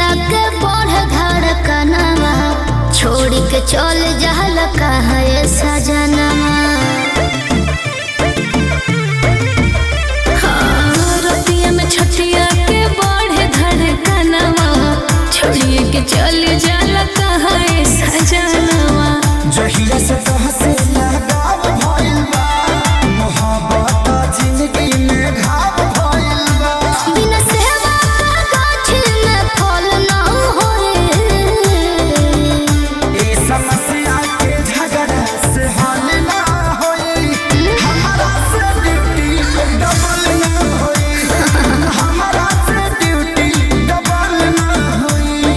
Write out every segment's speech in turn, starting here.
के बढ़ धड़कनवा छोड़ के चल जहल कहाँ ये सजनवा। रतिया में छठिया के बढ़ धड़कनवा छोड़िए के चल जाला कहाँ ये सजनवा। जहिया से तोहसे लगाव भइल बा मोहब्बत जिंदगी में घाव भइल बा। बिना सेवा का गाछ में फल ना होए। ए समस्या के झगड़ा से हल ना होई। हमारा से ड्यूटी डबल ना होई। हमारा से ड्यूटी डबल ना होई।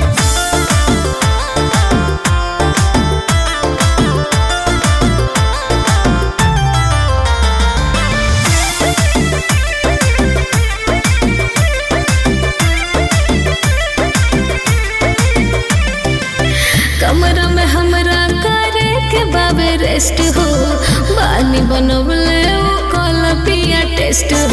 कमरा में हमरा करे के बाबे रेस्ट हो बानी बनवले ओ कॉल पिया टेस्ट